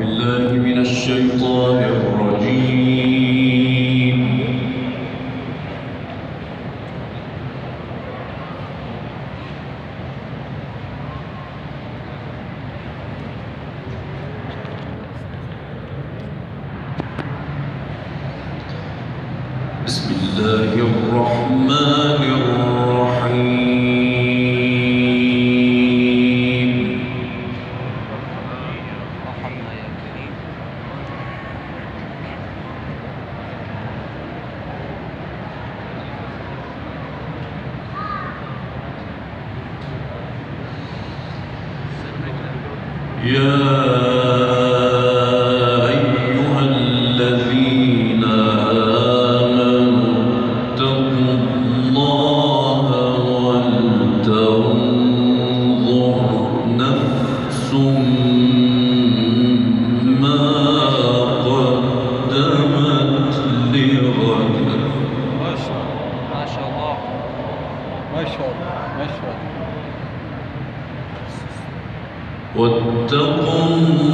بالله من الشيطان الرجيم. بسم الله الرحمن الرحيم. ارحمنا يا كريم. يا أيها الذين آمنوا اتقوا الله ولتنظر نفس ما قدمت لغد. ما شاء الله ما شاء الله ما شاء الله ما شاء الله. واتقوا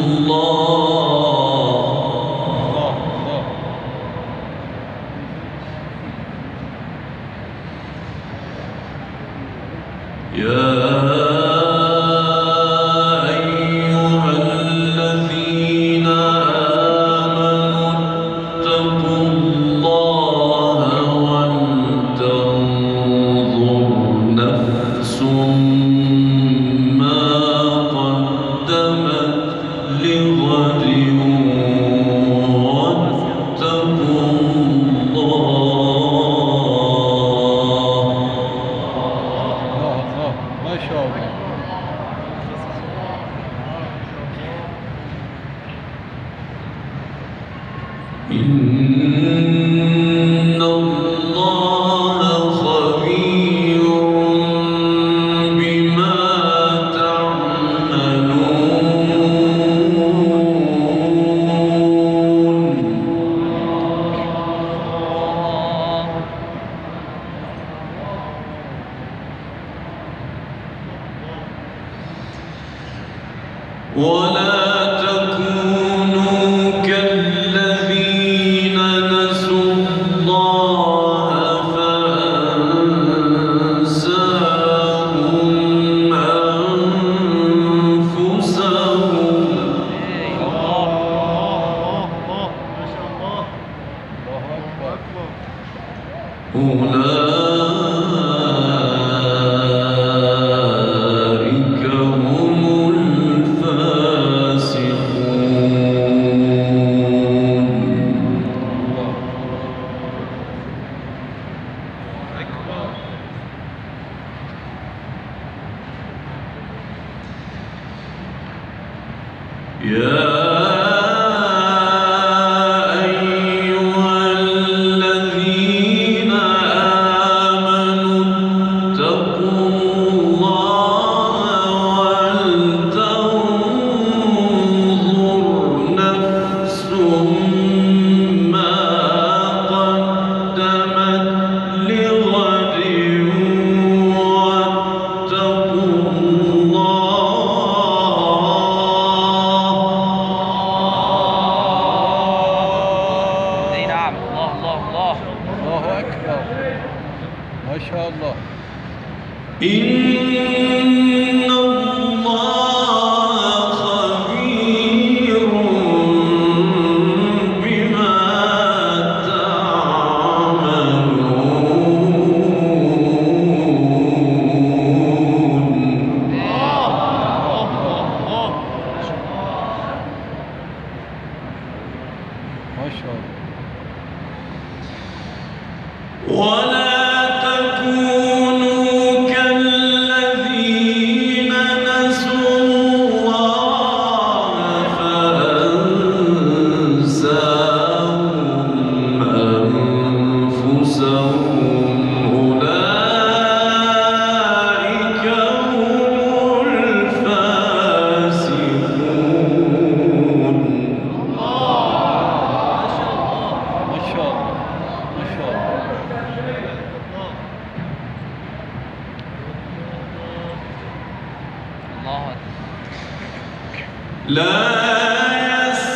الله الله يا أيها الذين آمنوا اتقوا الله ولتنظر نفس ما قدمت لغد واتقوا الله. ما شاء الله. إن الله خبير بما تعملون. ولا تكونوا كالذين نسوا الله فأنساهم أنفسهم. أولئك هم الفاسقون. يا أيها الذين آمنوا اتقوا الله ولتنظر نفس ما قدمت لغد واتقوا اي نعم. الله الله الله. الله أكبر. ما شاء الله. إن الله خبير بما تعملون. ما شاء الله. ولا تكونوا كالذين نسوا الله فأنساهم أنفسهم. أولئك هم الفاسقون. ما شاء الله. ما شاء الله. الله لا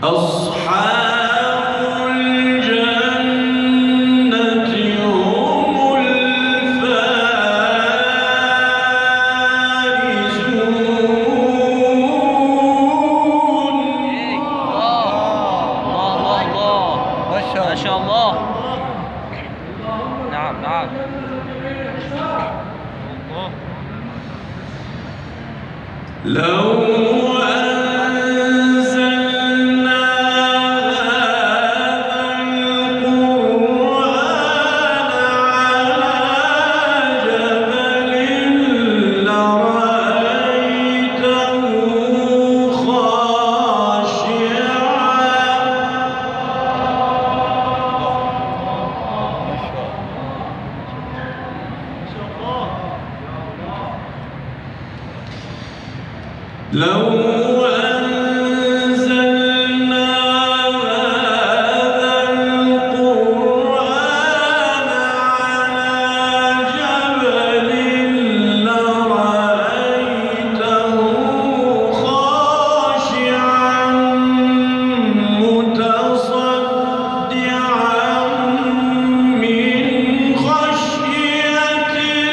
أصحاب الجنة هم الفائزون. ما شاء الله. نعم نعم. لو أنزلنا هذا القرآن على جبل لرأيته خاشعا. لو أنزلنا هذا القرآن على جبل لرأيته خاشعا متصدعا من خشية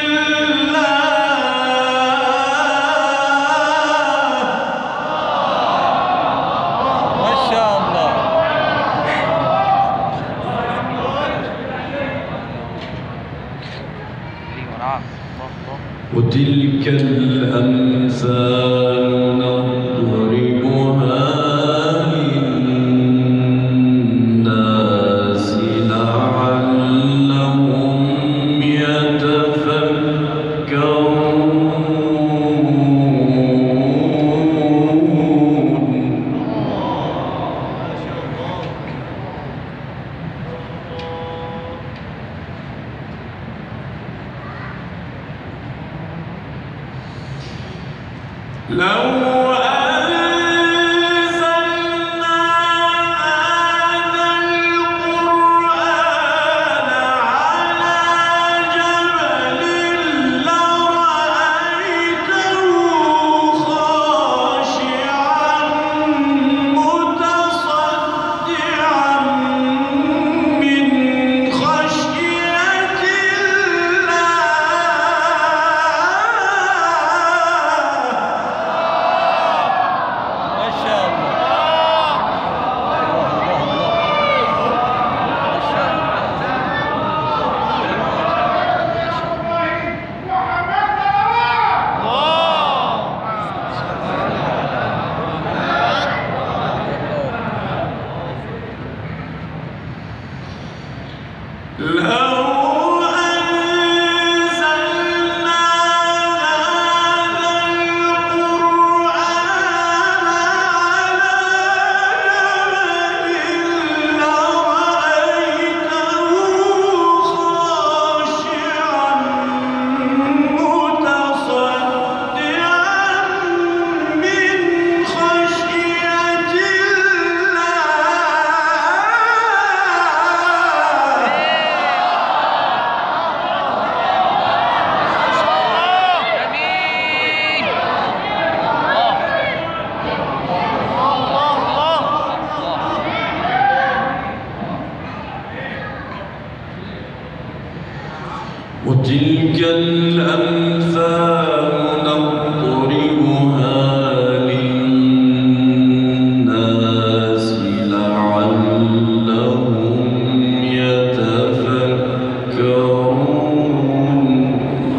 وتلك الأمثال نضربها للناس لعلهم يتفكرون. لو أنزلنا هذا القرآن على جبل لرأيته خاشعا متصدعا من خشية وتلك الأمثال نضربها للناس لعلهم يتفكرون.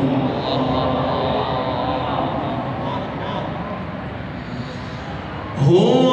هو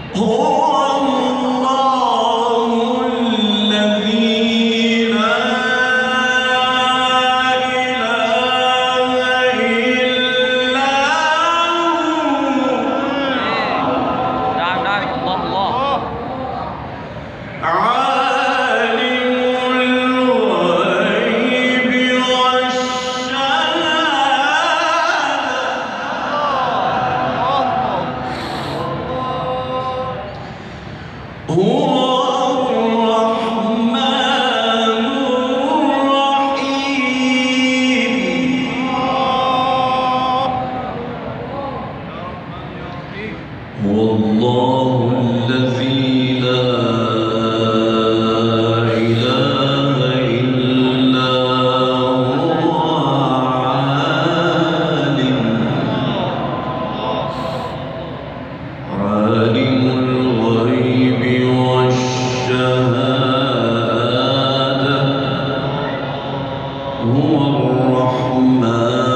هو الرحمن